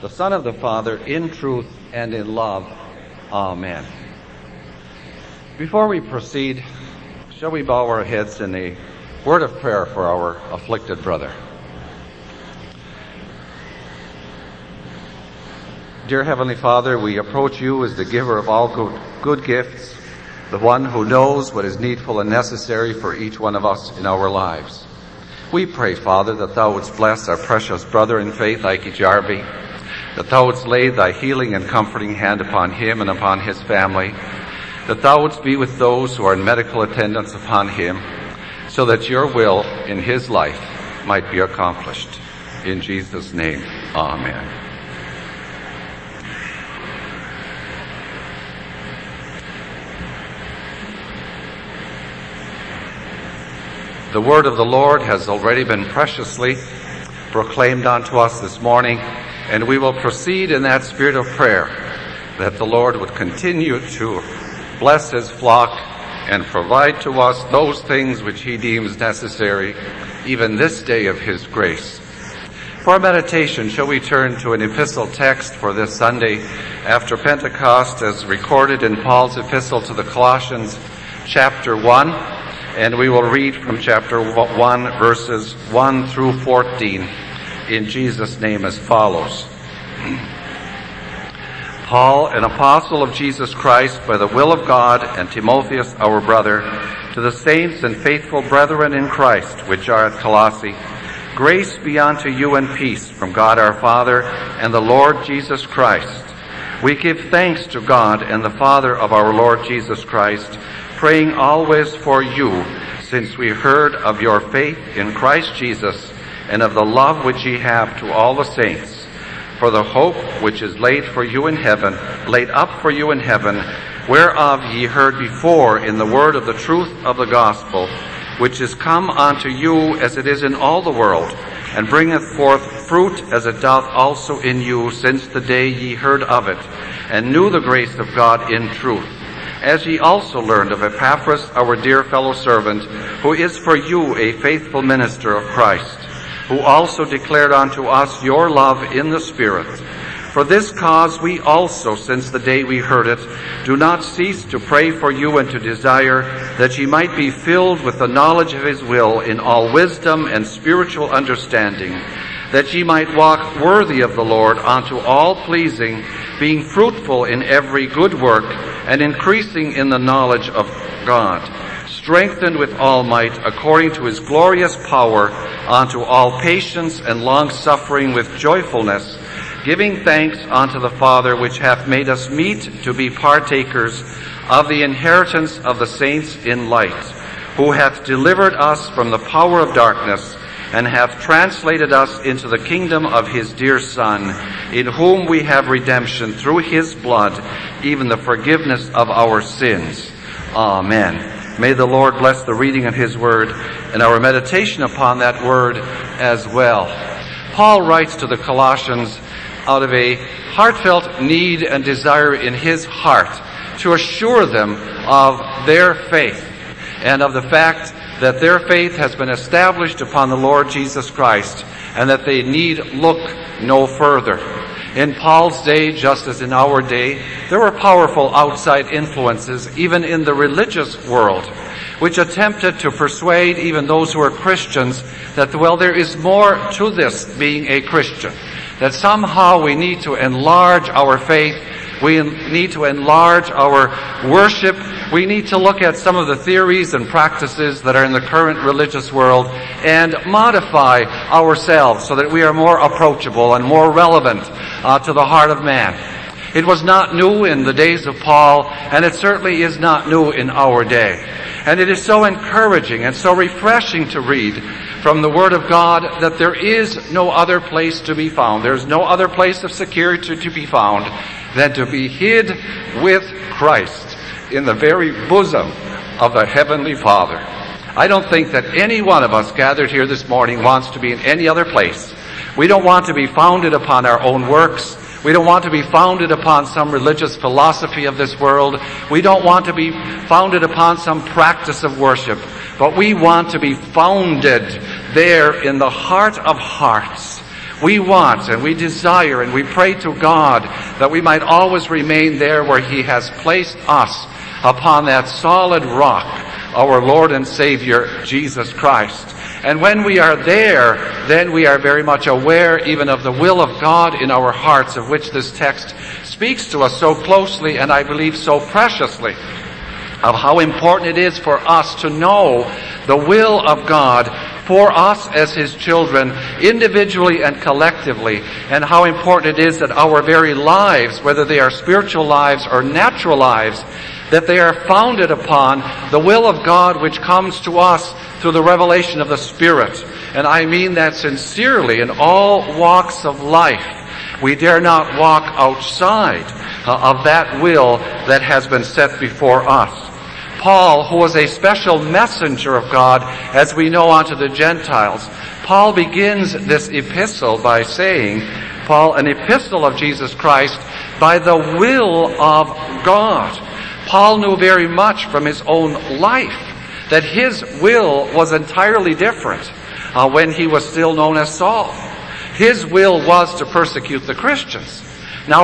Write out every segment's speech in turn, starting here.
the Son of the Father, in truth and in love. Amen. Before we proceed, shall we bow our heads in a word of prayer for our afflicted brother? Dear Heavenly Father, we approach you as the giver of all good gifts, the one who knows what is needful and necessary for each one of us in our lives. We pray, Father, that thou wouldst bless our precious brother in faith, Ike Jarvie, that thou wouldst lay thy healing and comforting hand upon him and upon his family, that thou wouldst be with those who are in medical attendance upon him, so that your will in his life might be accomplished. In Jesus' name, amen. The word of the Lord has already been preciously proclaimed unto us this morning, and we will proceed in that spirit of prayer, that the Lord would continue to bless his flock and provide to us those things which he deems necessary, even this day of his grace. For our meditation, shall we turn to an epistle text for this Sunday after Pentecost, as recorded in Paul's epistle to the Colossians, chapter 1, and we will read from chapter 1, verses 1 through 14, in Jesus' name as follows. Paul, an apostle of Jesus Christ by the will of God, and Timotheus, our brother, to the saints and faithful brethren in Christ, which are at Colossae, grace be unto you and peace from God our Father and the Lord Jesus Christ. We give thanks to God and the Father of our Lord Jesus Christ, praying always for you, since we heard of your faith in Christ Jesus and of the love which ye have to all the saints, for the hope which is laid up for you in heaven, whereof ye heard before in the word of the truth of the gospel, which is come unto you as it is in all the world, and bringeth forth fruit as it doth also in you, since the day ye heard of it, and knew the grace of God in truth. As ye also learned of Epaphras, our dear fellow servant, who is for you a faithful minister of Christ, who also declared unto us your love in the Spirit. For this cause we also, since the day we heard it, do not cease to pray for you and to desire that ye might be filled with the knowledge of his will in all wisdom and spiritual understanding, that ye might walk worthy of the Lord unto all pleasing, being fruitful in every good work, and increasing in the knowledge of God, strengthened with all might according to his glorious power, unto all patience and long-suffering with joyfulness, giving thanks unto the Father, which hath made us meet to be partakers of the inheritance of the saints in light, who hath delivered us from the power of darkness, and hath translated us into the kingdom of his dear Son, in whom we have redemption through his blood, even the forgiveness of our sins. Amen. May the Lord bless the reading of his word and our meditation upon that word as well. Paul writes to the Colossians out of a heartfelt need and desire in his heart to assure them of their faith and of the fact that their faith has been established upon the Lord Jesus Christ, and that they need look no further. In Paul's day, just as in our day, there were powerful outside influences, even in the religious world, which attempted to persuade even those who are Christians that, well, there is more to this being a Christian, that somehow we need to enlarge our faith, we need to enlarge our worship. We need to look at some of the theories and practices that are in the current religious world and modify ourselves so that we are more approachable and more relevant to the heart of man. It was not new in the days of Paul, and it certainly is not new in our day. And it is so encouraging and so refreshing to read from the Word of God that there is no other place to be found. There is no other place of security to be found than to be hid with Christ in the very bosom of the Heavenly Father. I don't think that any one of us gathered here this morning wants to be in any other place. We don't want to be founded upon our own works. We don't want to be founded upon some religious philosophy of this world. We don't want to be founded upon some practice of worship. But we want to be founded there in the heart of hearts, We want and we desire and we pray to God that we might always remain there where He has placed us, upon that solid rock, our Lord and Savior, Jesus Christ. And when we are there, then we are very much aware even of the will of God in our hearts, of which this text speaks to us so closely and I believe so preciously, of how important it is for us to know the will of God for us as His children, individually and collectively, and how important it is that our very lives, whether they are spiritual lives or natural lives, that they are founded upon the will of God which comes to us through the revelation of the Spirit. And I mean that sincerely in all walks of life. We dare not walk outside of that will that has been set before us. Paul, who was a special messenger of God, as we know, unto the Gentiles, Paul begins this epistle by saying, Paul, an epistle of Jesus Christ by the will of God. Paul knew very much from his own life that his will was entirely different when he was still known as Saul. His will was to persecute the Christians. Now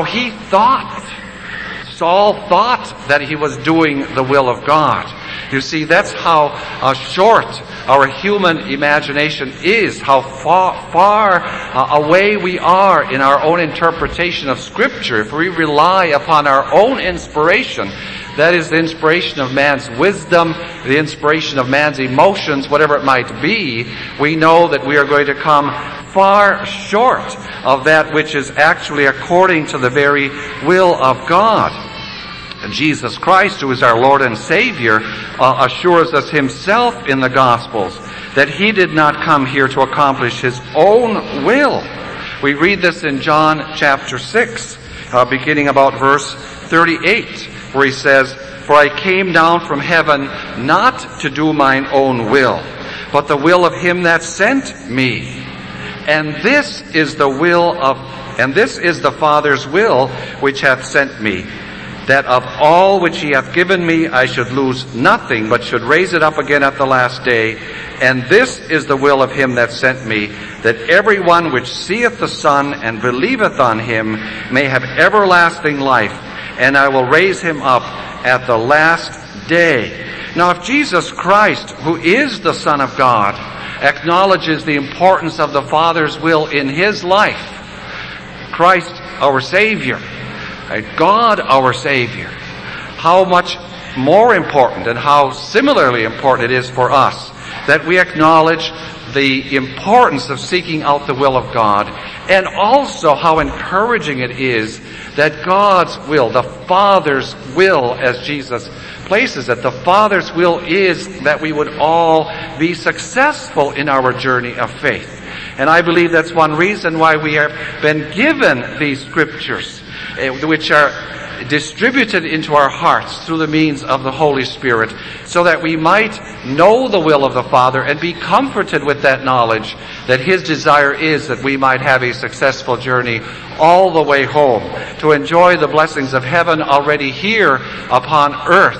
Saul thought that he was doing the will of God. You see, that's how short our human imagination is, how far away we are in our own interpretation of Scripture. If we rely upon our own inspiration, that is the inspiration of man's wisdom, the inspiration of man's emotions, whatever it might be, we know that we are going to come far short of that which is actually according to the very will of God. And Jesus Christ, who is our Lord and Savior, assures us Himself in the Gospels that He did not come here to accomplish His own will. We read this in John chapter 6, beginning about verse 38, where He says, "For I came down from heaven not to do mine own will, but the will of Him that sent me. And this is the Father's will which hath sent me, that of all which He hath given me I should lose nothing, but should raise it up again at the last day. And this is the will of Him that sent me, that every one which seeth the Son and believeth on Him may have everlasting life, and I will raise him up at the last day." Now, if Jesus Christ, who is the Son of God, acknowledges the importance of the Father's will in His life, Christ our Savior, God our Savior, how much more important and how similarly important it is for us that we acknowledge the importance of seeking out the will of God, and also how encouraging it is that God's will, the Father's will, as Jesus places it, the Father's will is that we would all be successful in our journey of faith. And I believe that's one reason why we have been given these Scriptures, which are distributed into our hearts through the means of the Holy Spirit, so that we might know the will of the Father and be comforted with that knowledge that His desire is that we might have a successful journey all the way home, to enjoy the blessings of heaven already here upon earth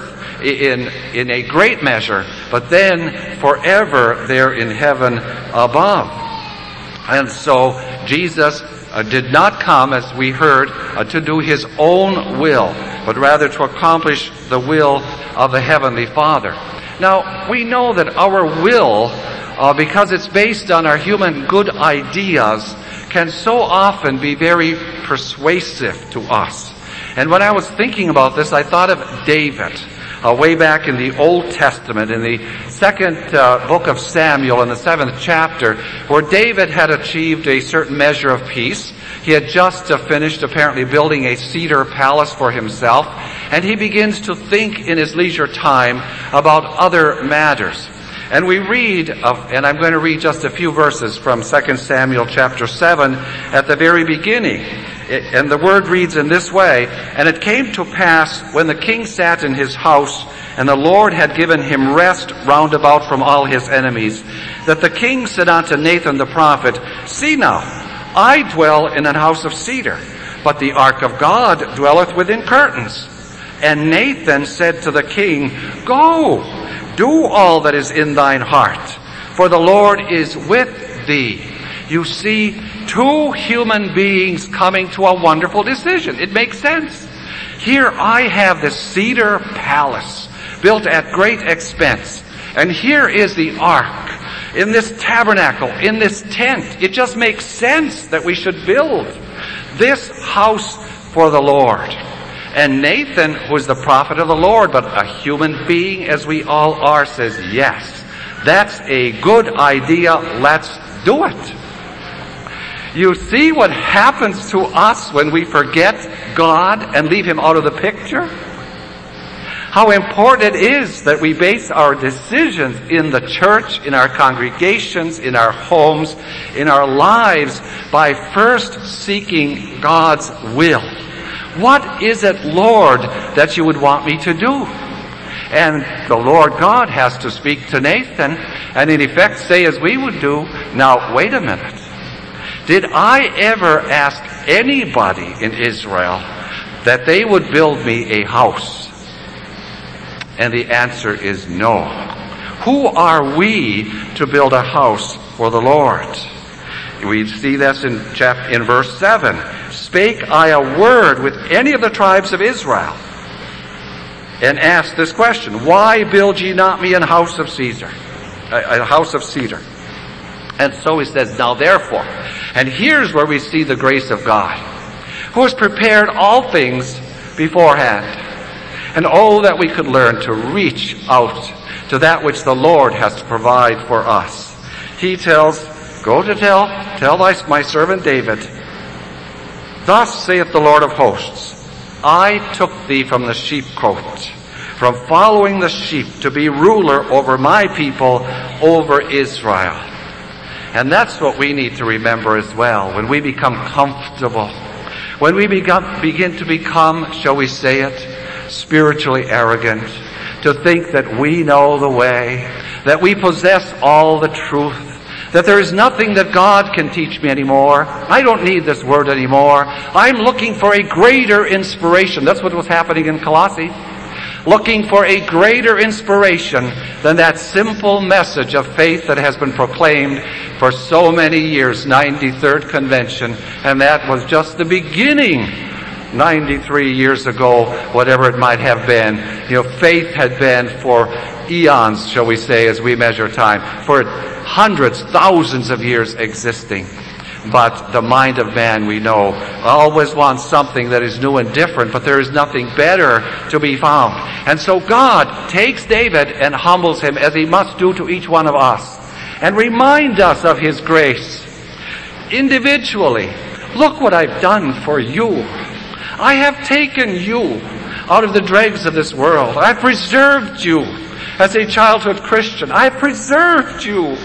in a great measure, but then forever there in heaven above. And so Jesus did not come, as we heard, to do His own will, but rather to accomplish the will of the Heavenly Father. Now, we know that our will, because it's based on our human good ideas, can so often be very persuasive to us. And when I was thinking about this, I thought of David. Way back in the Old Testament, in the second book of Samuel, in the 7th chapter, where David had achieved a certain measure of peace. He had just finished apparently building a cedar palace for himself, and he begins to think in his leisure time about other matters. And we read and I'm going to read just a few verses from 2 Samuel chapter 7 at the very beginning. And the word reads in this way, "And it came to pass, when the king sat in his house, and the Lord had given him rest round about from all his enemies, that the king said unto Nathan the prophet, See now, I dwell in an house of cedar, but the ark of God dwelleth within curtains. And Nathan said to the king, Go, do all that is in thine heart, for the Lord is with thee." You see, to two human beings coming to a wonderful decision. It makes sense. Here I have this cedar palace built at great expense. And here is the ark in this tabernacle, in this tent. It just makes sense that we should build this house for the Lord. And Nathan, who is the prophet of the Lord, but a human being as we all are, says, yes, that's a good idea. Let's do it. You see what happens to us when we forget God and leave Him out of the picture? How important it is that we base our decisions in the church, in our congregations, in our homes, in our lives by first seeking God's will. What is it, Lord, that you would want me to do? And the Lord God has to speak to Nathan and in effect say as we would do, now wait a minute. Did I ever ask anybody in Israel that they would build me a house? And the answer is no. Who are we to build a house for the Lord? We see this in verse 7. Spake I a word with any of the tribes of Israel, and asked this question, why build ye not me a house of cedar? A house of cedar. And so he says, now therefore. And here's where we see the grace of God, who has prepared all things beforehand. And oh, that we could learn to reach out to that which the Lord has to provide for us. He tells, go to tell my servant David, thus saith the Lord of hosts, I took thee from the sheepcote, from following the sheep, to be ruler over my people, over Israel. And that's what we need to remember as well. When we become comfortable, when we begin to become, shall we say it, spiritually arrogant, to think that we know the way, that we possess all the truth, that there is nothing that God can teach me anymore. I don't need this word anymore. I'm looking for a greater inspiration. That's what was happening in Colossae. Looking for a greater inspiration than that simple message of faith that has been proclaimed for so many years, 93rd Convention, and that was just the beginning 93 years ago, whatever it might have been. Faith had been for eons, shall we say, as we measure time, for hundreds, thousands of years existing. But the mind of man, we know, always wants something that is new and different, but there is nothing better to be found. And so God takes David and humbles him, as He must do to each one of us, and remind us of His grace. Individually, look what I've done for you. I have taken you out of the dregs of this world. I've preserved you as a childhood Christian. I've preserved you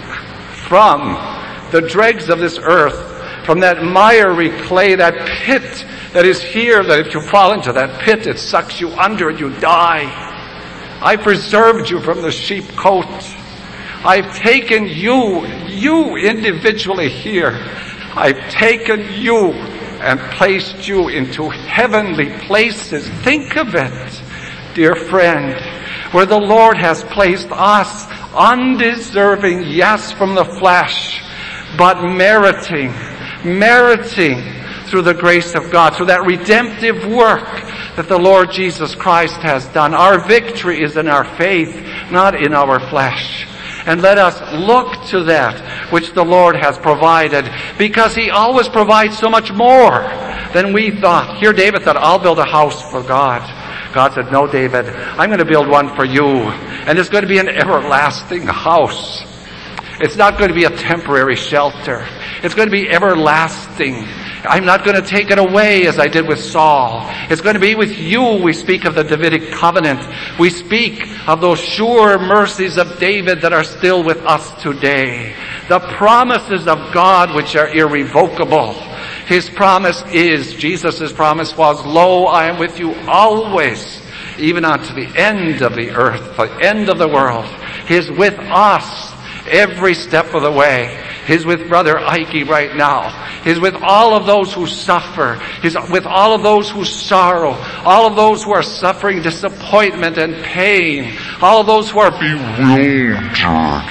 from the dregs of this earth, from that miry clay, that pit that is here, that if you fall into that pit, it sucks you under and you die. I preserved you from the sheepcote. I've taken you individually here. I've taken you and placed you into heavenly places. Think of it, dear friend, where the Lord has placed us, undeserving, yes, from the flesh, but meriting through the grace of God, through that redemptive work that the Lord Jesus Christ has done. Our victory is in our faith, not in our flesh. And let us look to that which the Lord has provided, because He always provides so much more than we thought. Here David thought, I'll build a house for God. God said, no, David, I'm going to build one for you, and it's going to be an everlasting house. It's not going to be a temporary shelter. It's going to be everlasting. I'm not going to take it away as I did with Saul. It's going to be with you. We speak of the Davidic covenant. We speak of those sure mercies of David that are still with us today. The promises of God which are irrevocable. His promise is, Jesus' promise was, lo, I am with you always, even unto the end of the earth, the end of the world. He is with us every step of the way. He's with Brother Ike right now. He's with all of those who suffer. He's with all of those who sorrow. All of those who are suffering disappointment and pain. All of those who are bewildered.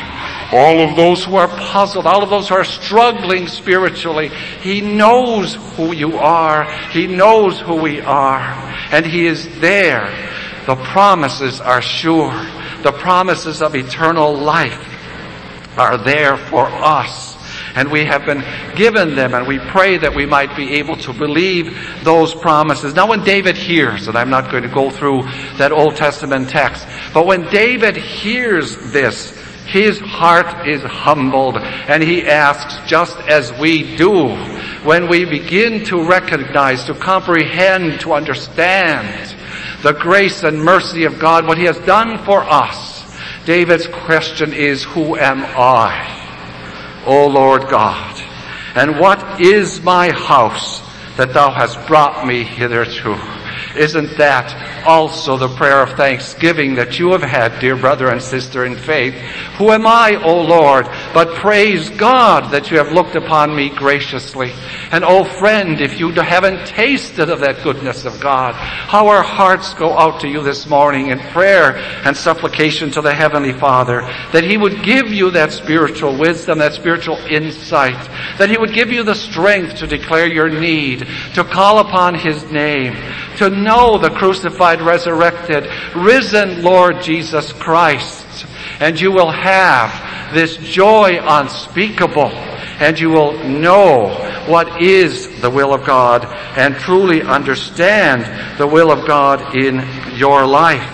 all of those who are puzzled, all of those who are struggling spiritually. He knows who you are. He knows who we are. And He is there. The promises are sure. The promises of eternal life are there for us. And we have been given them, and we pray that we might be able to believe those promises. Now when David hears, and I'm not going to go through that Old Testament text, but when David hears this, his heart is humbled, and he asks, just as we do, when we begin to recognize, to comprehend, to understand the grace and mercy of God, what He has done for us. David's question is, who am I, O Lord God? And what is my house that Thou hast brought me hitherto? Isn't that also the prayer of thanksgiving that you have had, dear brother and sister in faith? Who am I, O Lord, but praise God that you have looked upon me graciously. And oh friend, if you haven't tasted of that goodness of God, how our hearts go out to you this morning in prayer and supplication to the Heavenly Father, that He would give you that spiritual wisdom, that spiritual insight, that He would give you the strength to declare your need, to call upon His name, to know the crucified, resurrected, risen Lord Jesus Christ. And you will have this joy unspeakable, and you will know what is the will of God and truly understand the will of God in your life.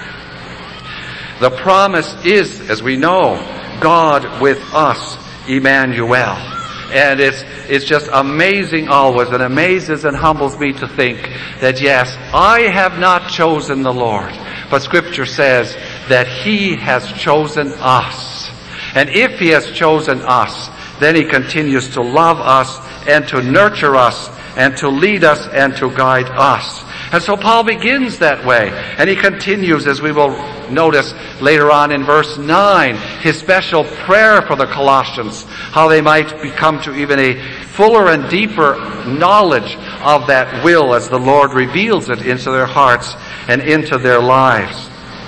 The promise is, as we know, God with us, Emmanuel. And it's just amazing always, and amazes and humbles me to think that yes, I have not chosen the Lord, but Scripture says that He has chosen us. And if He has chosen us, then He continues to love us and to nurture us and to lead us and to guide us. And so Paul begins that way, and he continues, as we will notice later on in verse 9, his special prayer for the Colossians, how they might become to even a fuller and deeper knowledge of that will as the Lord reveals it into their hearts and into their lives.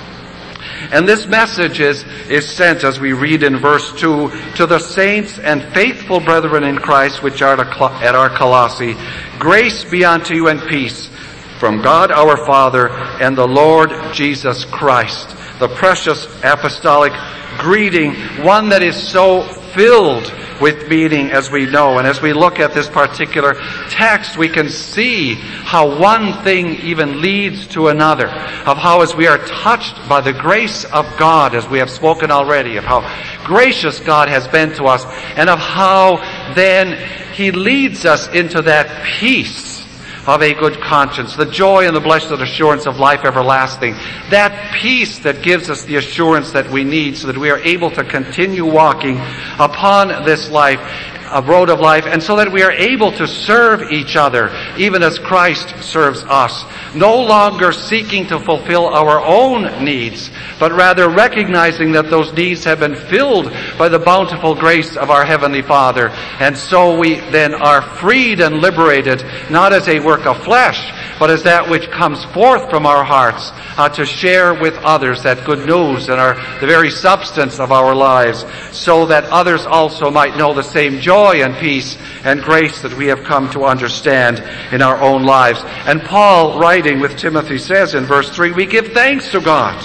And this message is sent, as we read in verse 2, to the saints and faithful brethren in Christ which are at our Colossae. Grace be unto you and peace from God our Father and the Lord Jesus Christ. The precious apostolic greeting, one that is so filled with meaning, as we know. And as we look at this particular text, we can see how one thing even leads to another, of how as we are touched by the grace of God, as we have spoken already, of how gracious God has been to us, and of how then He leads us into that peace of a good conscience, the joy and the blessed assurance of life everlasting, that peace that gives us the assurance that we need so that we are able to continue walking upon this life, a road of life, and so that we are able to serve each other, even as Christ serves us, no longer seeking to fulfill our own needs, but rather recognizing that those needs have been filled by the bountiful grace of our Heavenly Father. And so we then are freed and liberated, not as a work of flesh, but as that which comes forth from our hearts, to share with others that good news and the very substance of our lives, so that others also might know the same joy and peace and grace that we have come to understand in our own lives. And Paul, writing with Timothy, says in verse 3, we give thanks to God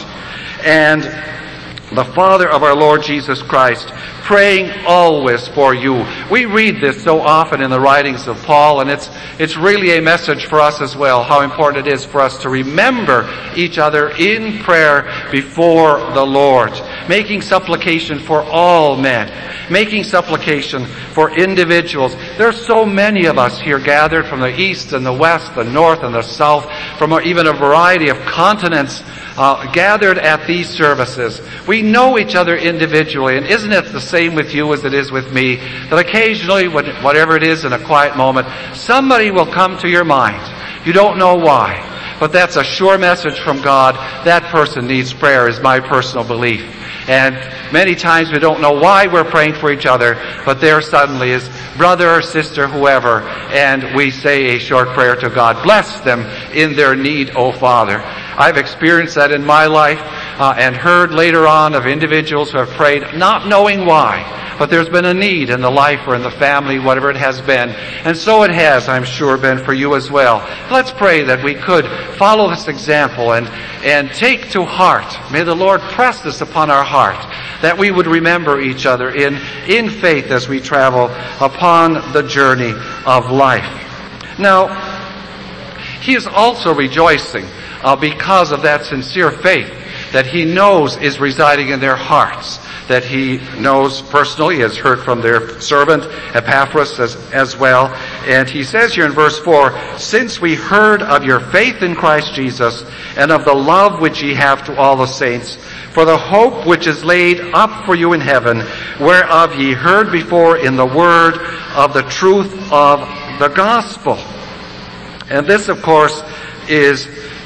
and the Father of our Lord Jesus Christ, praying always for you. We read this so often in the writings of Paul, and it's really a message for us as well, how important it is for us to remember each other in prayer before the Lord, making supplication for all men, making supplication for individuals. There are so many of us here gathered from the east and the west, the north and the south, from even a variety of continents, gathered at these services. We know each other individually, and isn't it the same with you as it is with me, that occasionally, whatever it is in a quiet moment, somebody will come to your mind. You don't know why, but that's a sure message from God. That person needs prayer, is my personal belief. And many times we don't know why we're praying for each other, but there suddenly is brother or sister, whoever, and we say a short prayer to God. Bless them in their need, O Father. I've experienced that in my life. and heard later on of individuals who have prayed, not knowing why, but there's been a need in the life or in the family, whatever it has been. And so it has, I'm sure, been for you as well. Let's pray that we could follow this example and take to heart. May the Lord press this upon our heart, that we would remember each other in faith as we travel upon the journey of life. Now, he is also rejoicing because of that sincere faith that he knows is residing in their hearts, that he knows personally, has heard from their servant Epaphras as well. And he says here in verse 4, since we heard of your faith in Christ Jesus and of the love which ye have to all the saints, for the hope which is laid up for you in heaven, whereof ye heard before in the word of the truth of the gospel. And this, of course, is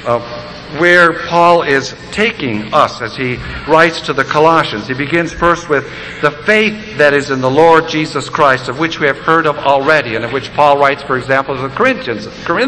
where Paul is taking us as he writes to the Colossians. He begins first with the faith that is in the Lord Jesus Christ, of which we have heard of already, and of which Paul writes, for example, to the Corinthians,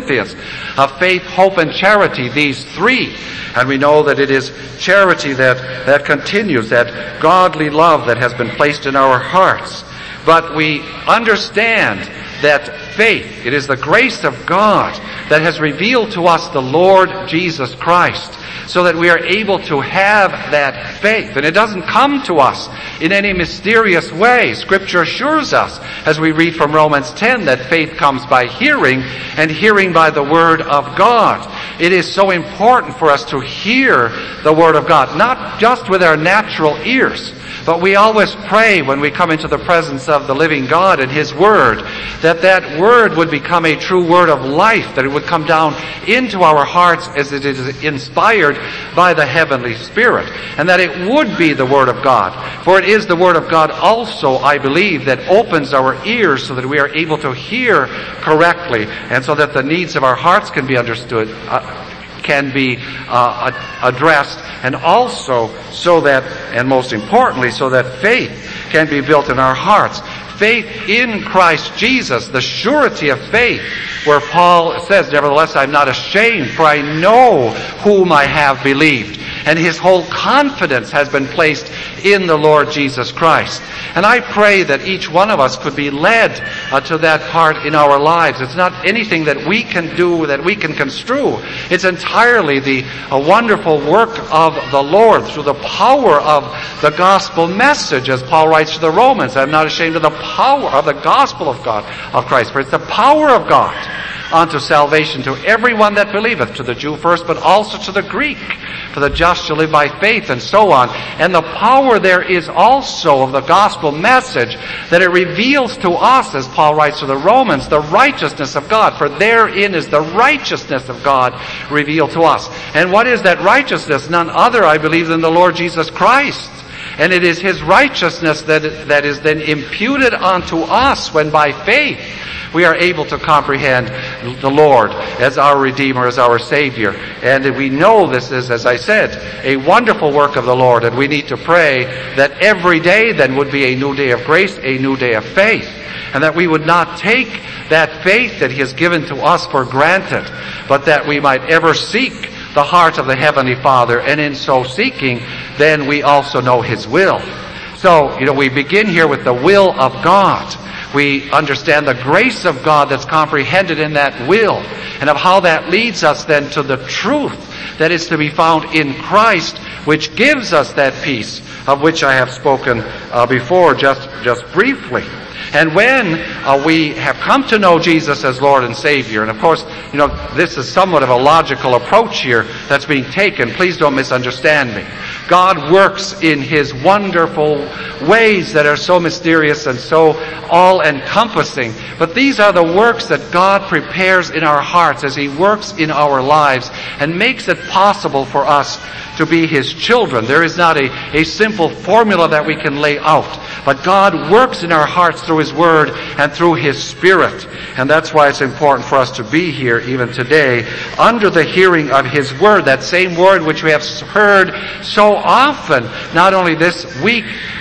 of faith, hope, and charity, these three. And we know that it is charity that continues, that godly love that has been placed in our hearts. But we understand that faith, it is the grace of God that has revealed to us the Lord Jesus Christ, so that we are able to have that faith. And it doesn't come to us in any mysterious way. Scripture assures us, as we read from Romans 10, that faith comes by hearing, and hearing by the Word of God. It is so important for us to hear the Word of God, not just with our natural ears, but we always pray when we come into the presence of the living God and His Word, that that Word would become a true Word of life, that it would come down into our hearts as it is inspired by the heavenly Spirit, and that it would be the Word of God. For it is the Word of God also, I believe, that opens our ears so that we are able to hear correctly, and so that the needs of our hearts can be understood, can be addressed, and also so that, and most importantly, so that faith can be built in our hearts. Faith in Christ Jesus, the surety of faith, where Paul says, nevertheless, I'm not ashamed, for I know whom I have believed. And his whole confidence has been placed in the Lord Jesus Christ. And I pray that each one of us could be led to that part in our lives. It's not anything that we can do, that we can construe. It's entirely the wonderful work of the Lord through the power of the gospel message, as Paul writes to the Romans. I'm not ashamed of the power of the gospel of God, of Christ, for it's the power of God unto salvation to everyone that believeth, to the Jew first, but also to the Greek. For the just shall live by faith, and so on. And the power there is also of the gospel message, that it reveals to us, as Paul writes to the Romans, the righteousness of God. For therein is the righteousness of God revealed to us. And what is that righteousness? None other, I believe, than the Lord Jesus Christ. And it is His righteousness that is then imputed unto us when by faith we are able to comprehend the Lord as our Redeemer, as our Savior. And we know this is, as I said, a wonderful work of the Lord. And we need to pray that every day then would be a new day of grace, a new day of faith. And that we would not take that faith that He has given to us for granted, but that we might ever seek the heart of the Heavenly Father. And in so seeking, then we also know His will. So, we begin here with the will of God. We understand the grace of God that's comprehended in that will, and of how that leads us then to the truth that is to be found in Christ, which gives us that peace of which I have spoken before, just briefly. And when we have come to know Jesus as Lord and Savior, and of course, this is somewhat of a logical approach here that's being taken. Please don't misunderstand me. God works in His wonderful ways that are so mysterious and so all-encompassing. But these are the works that God prepares in our hearts as He works in our lives and makes it possible for us to be His children. There is not a simple formula that we can lay out, but God works in our hearts through His Word and through His Spirit. And that's why it's important for us to be here even today under the hearing of His Word, that same Word which we have heard so often, not only this week,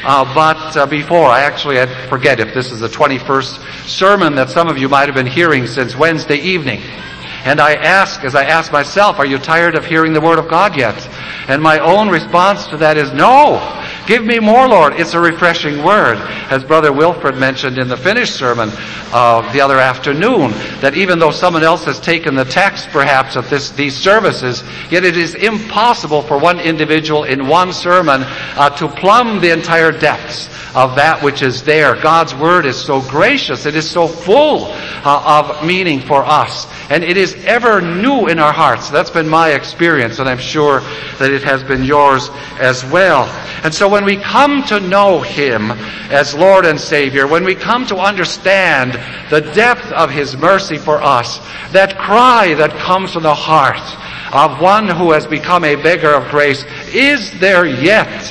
but before. I forget if this is the 21st sermon that some of you might have been hearing since Wednesday evening. And as I ask myself, are you tired of hearing the Word of God yet? And my own response to that is, no, give me more, Lord. It's a refreshing word. As Brother Wilford mentioned in the finished sermon the other afternoon, that even though someone else has taken the text perhaps of these services, yet it is impossible for one individual in one sermon to plumb the entire depths of that which is there. God's Word is so gracious. It is so full of meaning for us. And it is ever new in our hearts. That's been my experience, and I'm sure that it has been yours as well. And so when we come to know Him as Lord and Savior, when we come to understand the depth of His mercy for us, that cry that comes from the heart of one who has become a beggar of grace, is there yet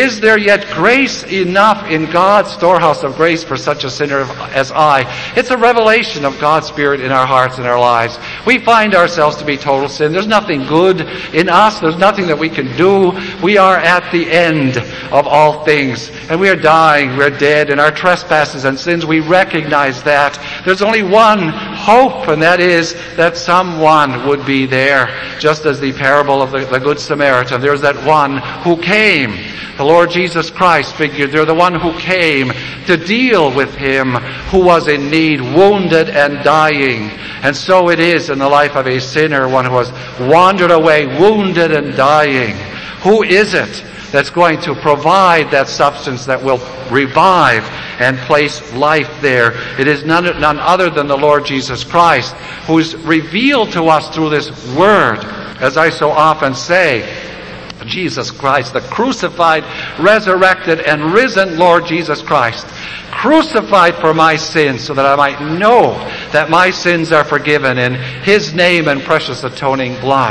grace enough in God's storehouse of grace for such a sinner as I? It's a revelation of God's Spirit in our hearts and our lives. We find ourselves to be total sin. There's nothing good in us. There's nothing that we can do. We are at the end of all things. And we are dying. We're dead in our trespasses and sins. We recognize that. There's only one hope, and that is that someone would be there. Just as the parable of the Good Samaritan, there's that one who came. The Lord Jesus Christ figured they're the one who came to deal with him who was in need, wounded and dying. And so it is in the life of a sinner, one who has wandered away, wounded and dying. Who is it that's going to provide that substance that will revive and place life there? It is none other than the Lord Jesus Christ, who is revealed to us through this Word. As I so often say, Jesus Christ, the crucified, resurrected, and risen Lord Jesus Christ, crucified for my sins so that I might know that my sins are forgiven in His name and precious atoning blood.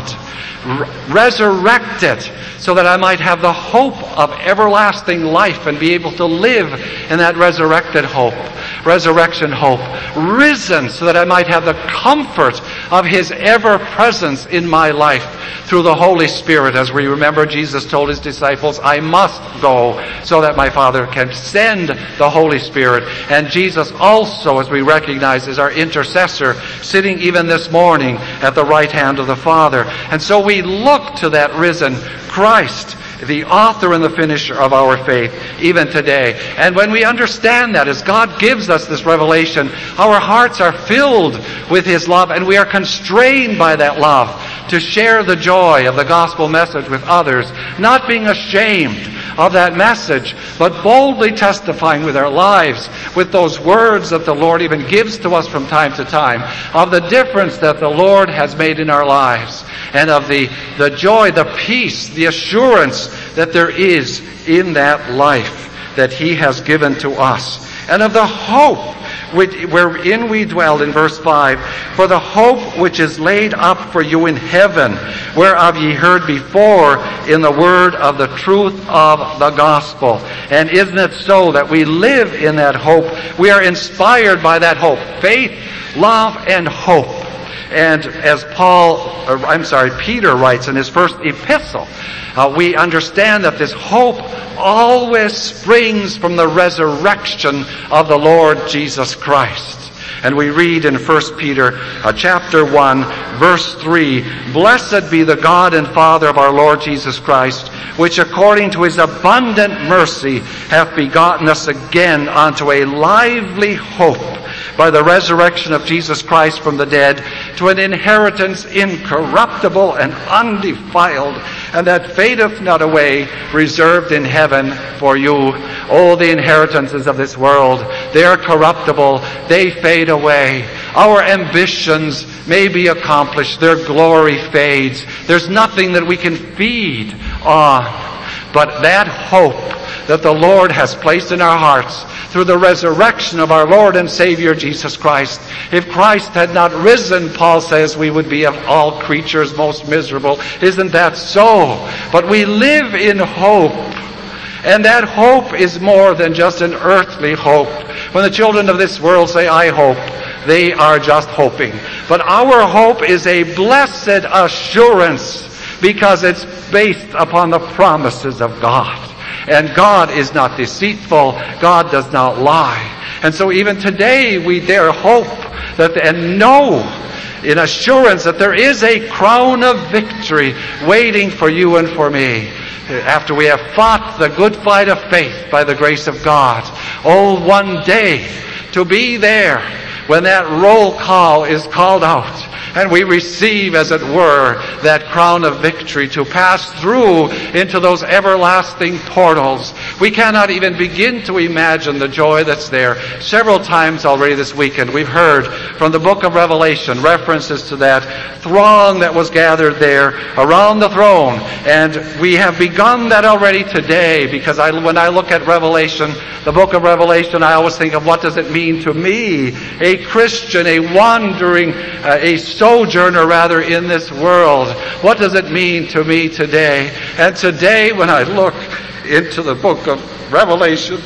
Resurrected so that I might have the hope of everlasting life and be able to live in that resurrection hope. Risen so that I might have the comfort of His ever presence in my life through the Holy Spirit. As we remember, Jesus told His disciples, I must go so that my Father can send the Holy Spirit. And Jesus also, as we recognize, is our intercessor, sitting even this morning at the right hand of the Father. And so we look to that risen Christ, the author and the finisher of our faith, even today. And when we understand that, as God gives us this revelation, our hearts are filled with His love, and we are constrained by that love to share the joy of the gospel message with others, not being ashamed of that message, but boldly testifying with our lives, with those words that the Lord even gives to us from time to time, of the difference that the Lord has made in our lives, and of the joy, the peace, the assurance that there is in that life that He has given to us, and of the hope wherein we dwell in verse 5, for the hope which is laid up for you in heaven, whereof ye heard before in the word of the truth of the gospel. And isn't it so that we live in that hope? We are inspired by that hope. Faith, love, and hope. And as Peter writes in his first epistle, we understand that this hope always springs from the resurrection of the Lord Jesus Christ. And we read in 1 Peter chapter 1, verse 3, Blessed be the God and Father of our Lord Jesus Christ, which according to His abundant mercy hath begotten us again unto a lively hope by the resurrection of Jesus Christ from the dead, to an inheritance incorruptible and undefiled, and that fadeth not away, reserved in heaven for you. Oh, the inheritances of this world, they are corruptible, they fade away. Our ambitions may be accomplished, their glory fades. There's nothing that we can feed on. But that hope that the Lord has placed in our hearts through the resurrection of our Lord and Savior Jesus Christ. If Christ had not risen, Paul says, we would be of all creatures most miserable. Isn't that so? But we live in hope. And that hope is more than just an earthly hope. When the children of this world say, I hope, they are just hoping. But our hope is a blessed assurance, because it's based upon the promises of God. And God is not deceitful. God does not lie. And so even today we dare hope that and know in assurance that there is a crown of victory waiting for you and for me. After we have fought the good fight of faith by the grace of God. Oh, one day to be there when that roll call is called out and we receive, as it were, that crown of victory to pass through into those everlasting portals. We cannot even begin to imagine the joy that's there. Several times already this weekend we've heard from the book of Revelation references to that throng that was gathered there around the throne. And we have begun that already today, because when I look at Revelation, the book of Revelation, I always think of what does it mean to me, a Christian, a wandering, a sojourner rather in this world. What does it mean to me today? And today when I look into the book of Revelation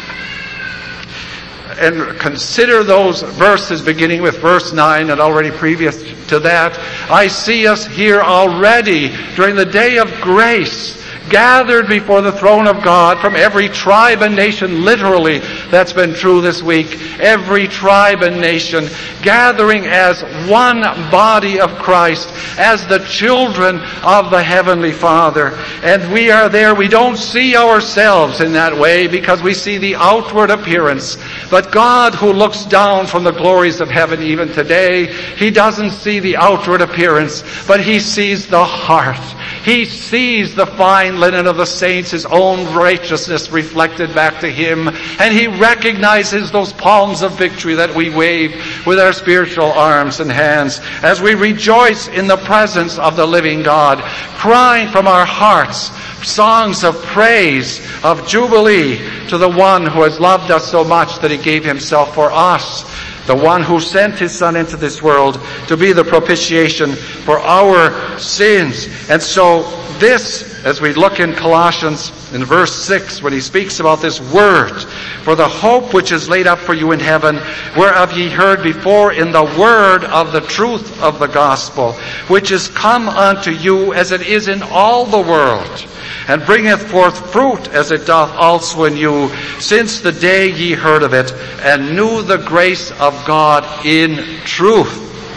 and consider those verses beginning with verse 9 and already previous to that, I see us here already during the day of grace, gathered before the throne of God from every tribe and nation. Literally, that's been true this week. Every tribe and nation gathering as one body of Christ, as the children of the Heavenly Father. And we are there. We don't see ourselves in that way because we see the outward appearance. But God, who looks down from the glories of heaven even today, He doesn't see the outward appearance, but He sees the heart. He sees the fine linen of the saints, His own righteousness reflected back to Him. And He recognizes those palms of victory that we wave with our spiritual arms and hands as we rejoice in the presence of the living God, crying from our hearts songs of praise, of jubilee to the one who has loved us so much that He gave Himself for us. The one who sent His Son into this world to be the propitiation for our sins. And so this, as we look in Colossians in verse 6, when he speaks about this word, for the hope which is laid up for you in heaven, whereof ye heard before in the word of the truth of the gospel, which is come unto you as it is in all the world, and bringeth forth fruit as it doth also in you, since the day ye heard of it, and knew the grace of God in truth.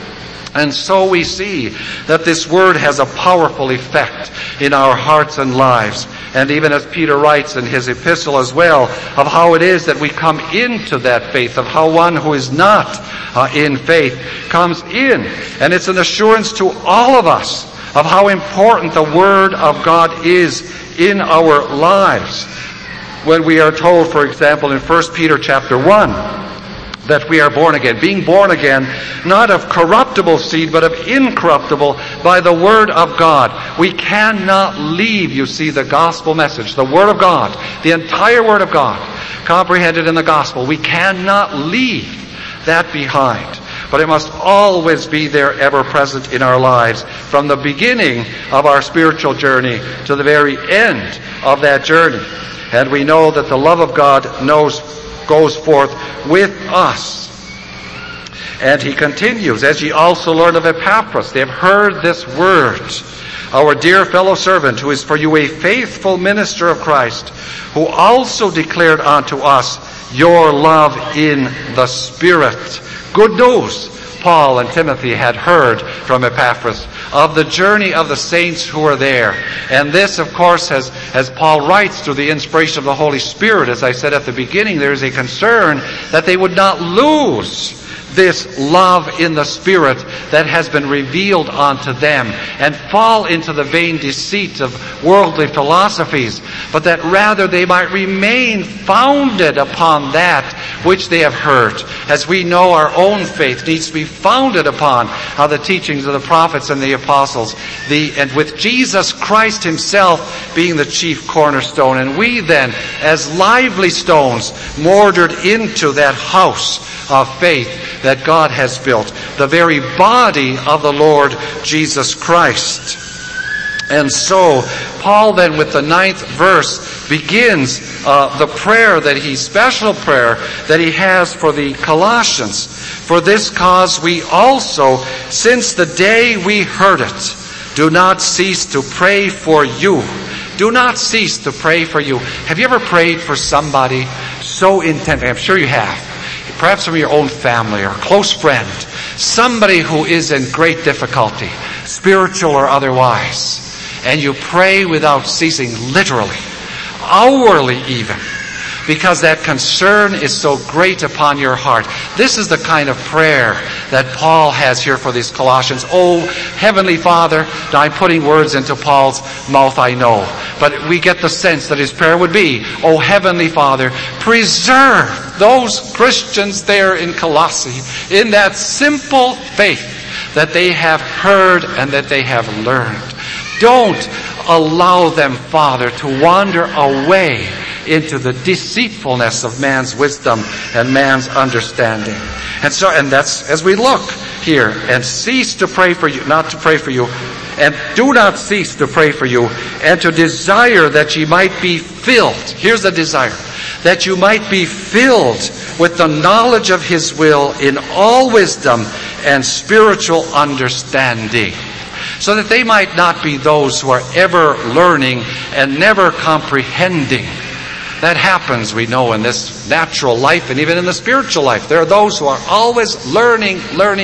And so we see that this word has a powerful effect in our hearts and lives. And even as Peter writes in his epistle as well, of how it is that we come into that faith, of how one who is not in faith comes in. And it's an assurance to all of us of how important the Word of God is in our lives. When we are told, for example, in 1 Peter chapter 1, that we are born again. Being born again, not of corruptible seed, but of incorruptible by the Word of God. We cannot leave, you see, the gospel message, the Word of God, the entire Word of God, comprehended in the gospel. We cannot leave that behind. But it must always be there, ever present in our lives, from the beginning of our spiritual journey to the very end of that journey. And we know that the love of God goes forth with us. And he continues, as ye also learn of Epaphras. They have heard this word, our dear fellow servant, who is for you a faithful minister of Christ, who also declared unto us your love in the Spirit. Good news. Paul and Timothy had heard from Epaphras of the journey of the saints who are there. And this, of course, as Paul writes through the inspiration of the Holy Spirit, as I said at the beginning, there is a concern that they would not lose this love in the Spirit that has been revealed unto them and fall into the vain deceit of worldly philosophies, but that rather they might remain founded upon that which they have heard. As we know, our own faith needs to be founded upon the teachings of the prophets and the apostles, and with Jesus Christ Himself being the chief cornerstone, and we then, as lively stones, mortared into that house of faith that God has built, the very body of the Lord Jesus Christ. And so, Paul then with the 9th verse begins the prayer special prayer that he has for the Colossians. For this cause we also, since the day we heard it, do not cease to pray for you. Do not cease to pray for you. Have you ever prayed for somebody so intently? I'm sure you have. Perhaps from your own family or a close friend, somebody who is in great difficulty, spiritual or otherwise, and you pray without ceasing, literally, hourly even, because that concern is so great upon your heart. This is the kind of prayer that Paul has here for these Colossians. Oh, Heavenly Father, now I'm putting words into Paul's mouth, I know, but we get the sense that his prayer would be, oh, Heavenly Father, preserve those Christians there in Colossae in that simple faith that they have heard and that they have learned. Don't allow them, Father, to wander away into the deceitfulness of man's wisdom and man's understanding. And that's as we look here, and cease to pray for you, not to pray for you, and do not cease to pray for you, and to desire that ye might be filled. Here's the desire. That you might be filled with the knowledge of His will in all wisdom and spiritual understanding. So that they might not be those who are ever learning and never comprehending. That happens, we know, in this natural life and even in the spiritual life. There are those who are always learning,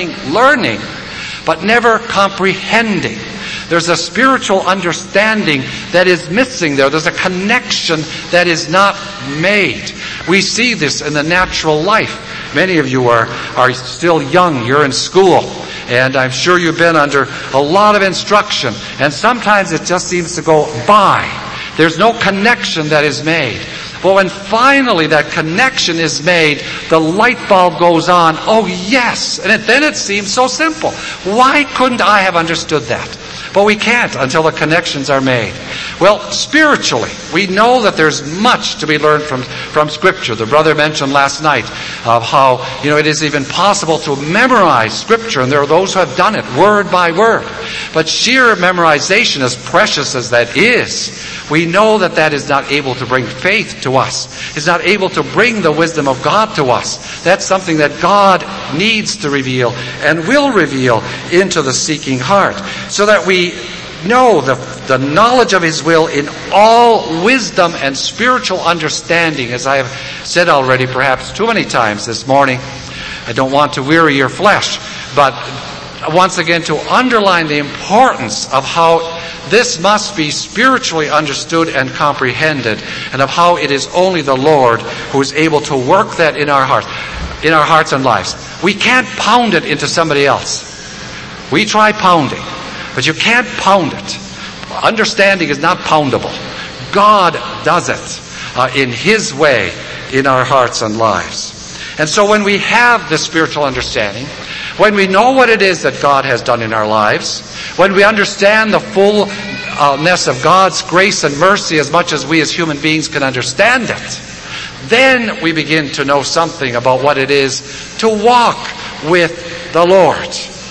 but never comprehending. There's a spiritual understanding that is missing there. There's a connection that is not made. We see this in the natural life. Many of you are still young. You're in school. And I'm sure you've been under a lot of instruction. And sometimes it just seems to go by. There's no connection that is made. But when finally that connection is made, the light bulb goes on. Oh, yes. And then it seems so simple. Why couldn't I have understood that? But we can't until the connections are made. Well, spiritually, we know that there's much to be learned from Scripture. The brother mentioned last night of how, it is even possible to memorize Scripture, and there are those who have done it word by word. But sheer memorization, as precious as that is, we know that that is not able to bring faith to us. It's not able to bring the wisdom of God to us. That's something that God needs to reveal and will reveal into the seeking heart, so that we know the knowledge of His will in all wisdom and spiritual understanding. As I have said already perhaps too many times this morning, I don't want to weary your flesh, but once again to underline the importance of how this must be spiritually understood and comprehended, and of how it is only the Lord who is able to work that in our hearts and lives. We can't pound it into somebody else. We try pounding, but you can't pound it. Understanding is not poundable. God does it in His way in our hearts and lives. And so when we have this spiritual understanding, when we know what it is that God has done in our lives, when we understand the fullness of God's grace and mercy as much as we as human beings can understand it, then we begin to know something about what it is to walk with the Lord.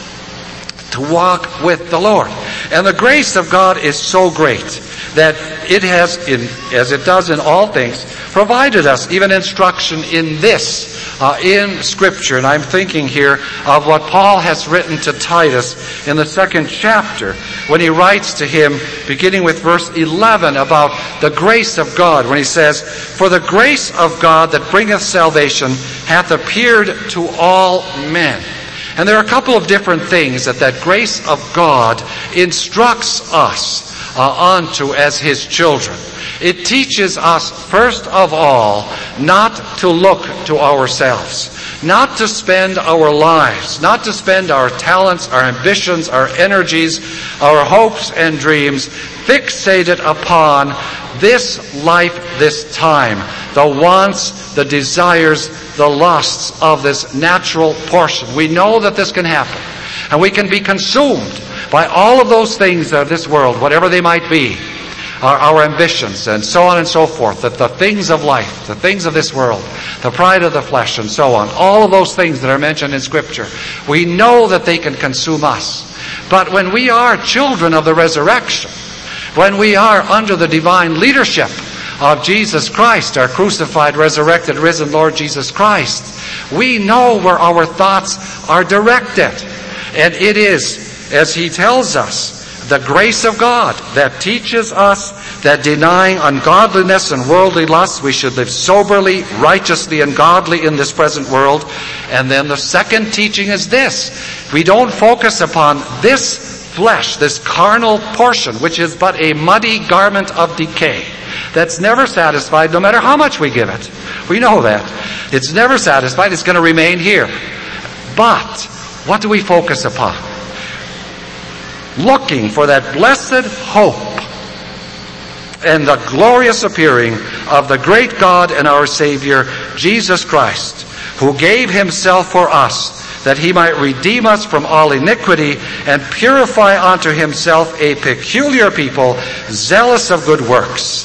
To walk with the Lord. And the grace of God is so great that it has, as it does in all things, provided us even instruction in this, in Scripture. And I'm thinking here of what Paul has written to Titus in the 2nd chapter, when he writes to him, beginning with verse 11, about the grace of God, when he says, "For the grace of God that bringeth salvation hath appeared to all men." And there are a couple of different things that grace of God instructs us onto as His children. It teaches us, first of all, not to look to ourselves, not to spend our lives, not to spend our talents, our ambitions, our energies, our hopes and dreams fixated upon this life, this time, the wants, the desires, the lusts of this natural portion. We know that this can happen, and we can be consumed by all of those things of this world, whatever they might be, our ambitions and so on and so forth, that the things of life, the things of this world, the pride of the flesh and so on, all of those things that are mentioned in Scripture, we know that they can consume us. But when we are children of the resurrection, when we are under the divine leadership of Jesus Christ, our crucified, resurrected, risen Lord Jesus Christ, we know where our thoughts are directed. And it is, as He tells us, the grace of God that teaches us that denying ungodliness and worldly lusts, we should live soberly, righteously, and godly in this present world. And then the second teaching is this: we don't focus upon this flesh, this carnal portion, which is but a muddy garment of decay, that's never satisfied no matter how much we give it. We know that. It's never satisfied. It's going to remain here. But what do we focus upon? Looking for that blessed hope and the glorious appearing of the great God and our Savior, Jesus Christ, who gave himself for us, that he might redeem us from all iniquity and purify unto himself a peculiar people, zealous of good works.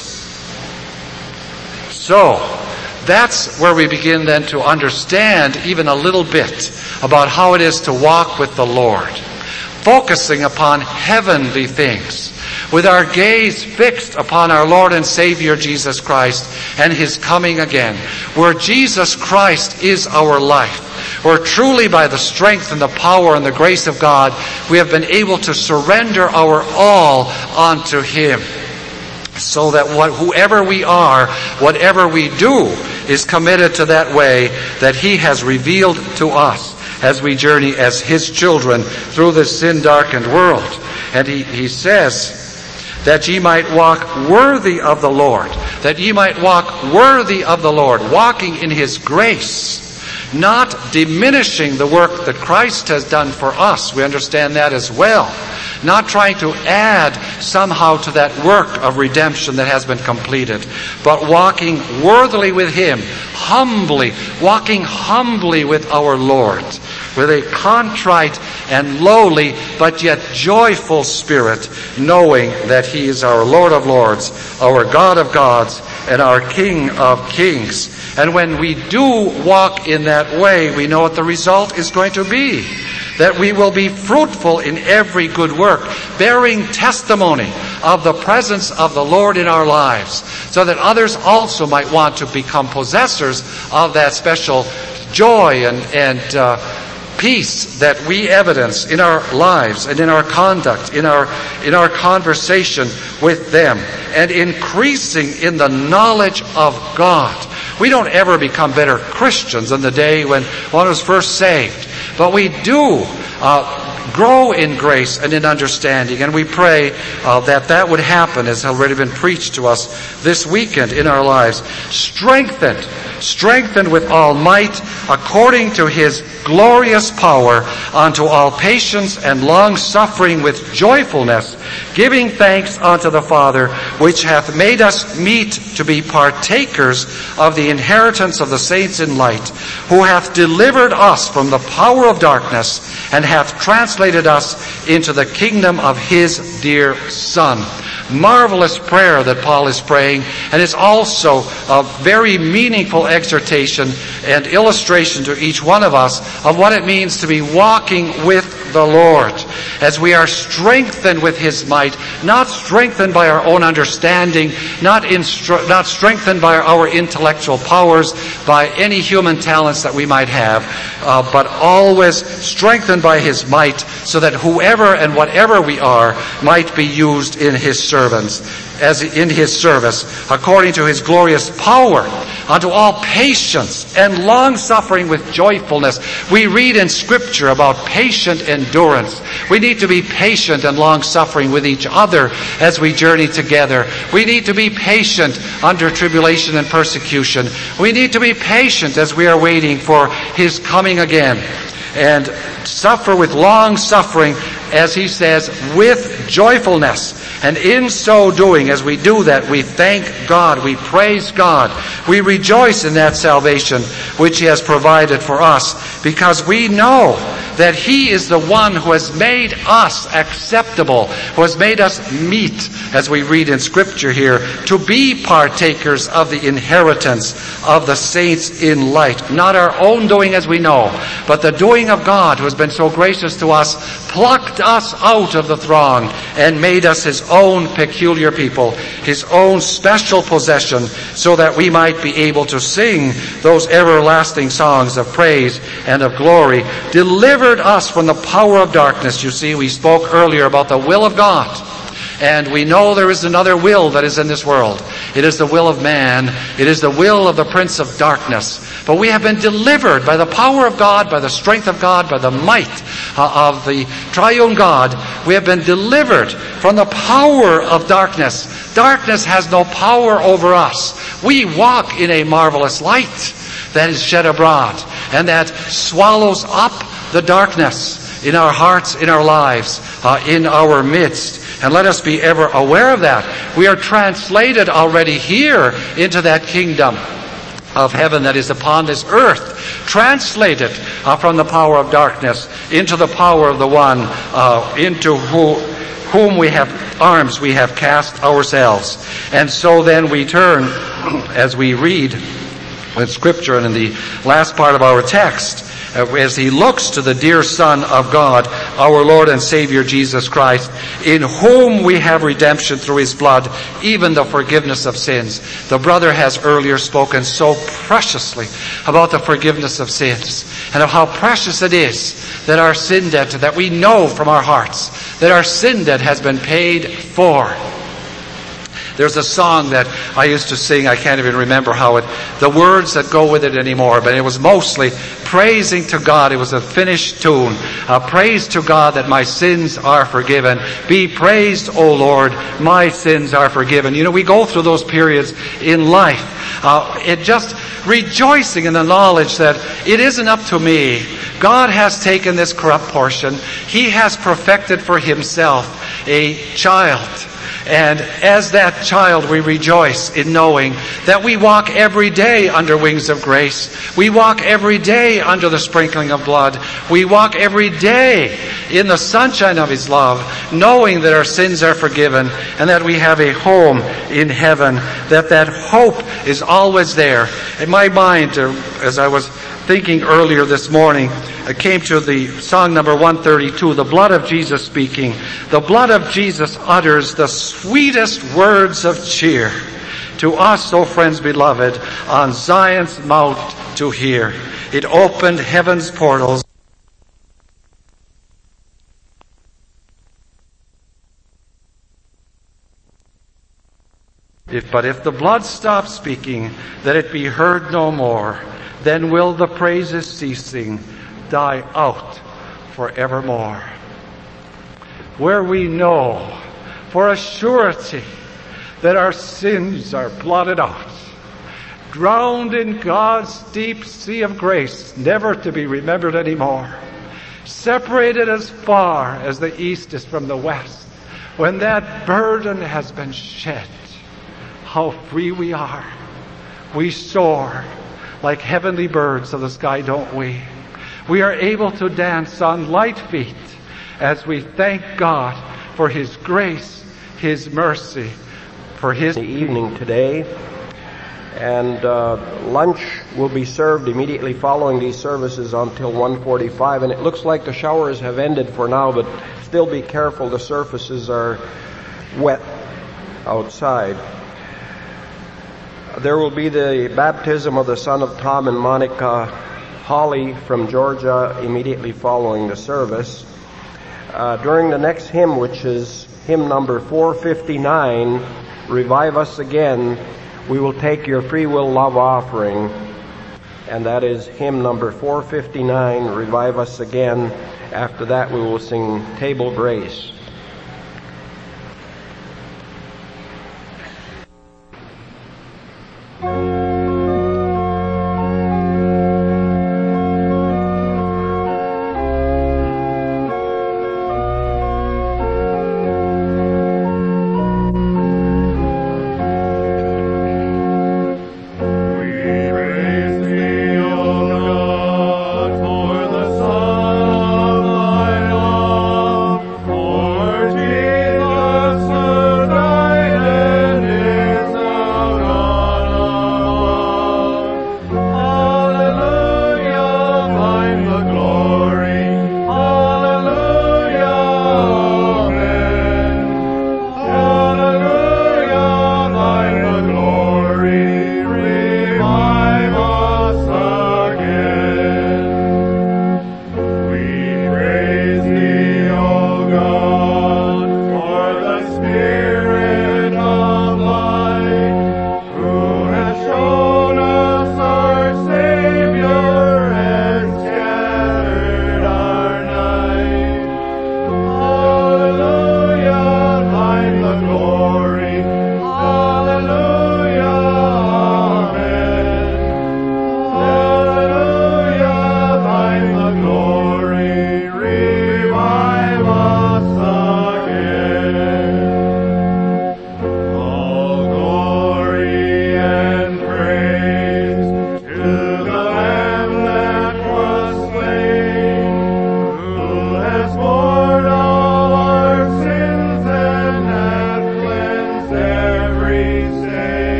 So, that's where we begin then to understand even a little bit about how it is to walk with the Lord, focusing upon heavenly things, with our gaze fixed upon our Lord and Savior Jesus Christ and his coming again, where Jesus Christ is our life, where truly by the strength and the power and the grace of God we have been able to surrender our all unto him, so that whoever we are, whatever we do, is committed to that way that he has revealed to us as we journey as his children through this sin-darkened world. And he says that ye might walk worthy of the Lord, that ye might walk worthy of the Lord, walking in his grace, not diminishing the work that Christ has done for us. We understand that as well. Not trying to add somehow to that work of redemption that has been completed, but walking worthily with him, humbly, walking humbly with our Lord, with a contrite and lowly but yet joyful spirit, knowing that he is our Lord of lords, our God of gods, and our King of kings. And when we do walk in that way, we know what the result is going to be. That we will be fruitful in every good work, bearing testimony of the presence of the Lord in our lives, so that others also might want to become possessors of that special joy and peace that we evidence in our lives and in our conduct, in our conversation with them, and increasing in the knowledge of God. We don't ever become better Christians than the day when one was first saved, but we do grow in grace and in understanding, and we pray that would happen, as has already been preached to us this weekend in our lives. Strengthened with all might, according to his glorious power, unto all patience and long-suffering with joyfulness, giving thanks unto the Father, which hath made us meet to be partakers of the inheritance of the saints in light, who hath delivered us from the power of darkness, and hath translated us into the kingdom of his dear Son. Marvelous prayer that Paul is praying, and it's also a very meaningful exhortation and illustration to each one of us of what it means to be walking with the Lord, as we are strengthened with his might, not strengthened by our own understanding, not strengthened by our intellectual powers, by any human talents that we might have, but always strengthened by his might, so that whoever and whatever we are might be used in his servants, as in his service, according to his glorious power, unto all patience and long-suffering with joyfulness. We read in Scripture about patient endurance. We need to be patient and long-suffering with each other as we journey together. We need to be patient under tribulation and persecution. We need to be patient as we are waiting for his coming again, and suffer with long-suffering, as he says, with joyfulness. And in so doing, as we do that, we thank God, we praise God, we rejoice in that salvation which he has provided for us, because we know that he is the one who has made us acceptable, who has made us meet, as we read in Scripture here, to be partakers of the inheritance of the saints in light. Not our own doing, as we know, but the doing of God, who has been so gracious to us, plucked us out of the throng and made us his own peculiar people, his own special possession, so that we might be able to sing those everlasting songs of praise and of glory. Delivered us from the power of darkness. You see, we spoke earlier about the will of God. And we know there is another will that is in this world. It is the will of man. It is the will of the prince of darkness. But we have been delivered by the power of God, by the strength of God, by the might of the triune God. We have been delivered from the power of darkness. Darkness has no power over us. We walk in a marvelous light that is shed abroad and that swallows up the darkness in our hearts, in our lives, in our midst. And let us be ever aware of that. We are translated already here into that kingdom of heaven that is upon this earth, translated from the power of darkness into the power of the one into whom we have arms we have cast ourselves. And so then we turn, as we read in Scripture and in the last part of our text, as he looks to the dear Son of God, our Lord and Savior Jesus Christ, in whom we have redemption through his blood, even the forgiveness of sins. The brother has earlier spoken so preciously about the forgiveness of sins and of how precious it is that our sin debt, that we know from our hearts, that our sin debt has been paid for. There's a song that I used to sing, I can't even remember the words that go with it anymore, but it was mostly praising to God. It was a finished tune. Praise to God that my sins are forgiven. Be praised, O Lord, my sins are forgiven. You know, we go through those periods in life. It just rejoicing in the knowledge that it isn't up to me. God has taken this corrupt portion. He has perfected for himself a child. And as that child, we rejoice in knowing that we walk every day under wings of grace. We walk every day under the sprinkling of blood. We walk every day in the sunshine of his love, knowing that our sins are forgiven and that we have a home in heaven, that hope is always there. In my mind, as I was thinking earlier this morning, I came to the song number 132, The Blood of Jesus Speaking. The blood of Jesus utters the sweetest words of cheer to us, O friends beloved, on Zion's mount to hear. It opened heaven's portals. But if the blood stops speaking, that it be heard no more, then will the praises ceasing die out forevermore. Where we know for a surety that our sins are blotted out, drowned in God's deep sea of grace, never to be remembered anymore, separated as far as the east is from the west, when that burden has been shed, how free we are. We soar like heavenly birds of the sky, don't we? We are able to dance on light feet as we thank God for his grace, his mercy, for his evening today. And lunch will be served immediately following these services until 1:45. And it looks like the showers have ended for now, but still be careful. The surfaces are wet outside. There will be the baptism of the son of Tom and Monica Holly from Georgia immediately following the service. During the next hymn, which is hymn number 459, Revive Us Again, we will take your free will love offering. And that is hymn number 459, Revive Us Again. After that, we will sing Table Grace. For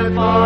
for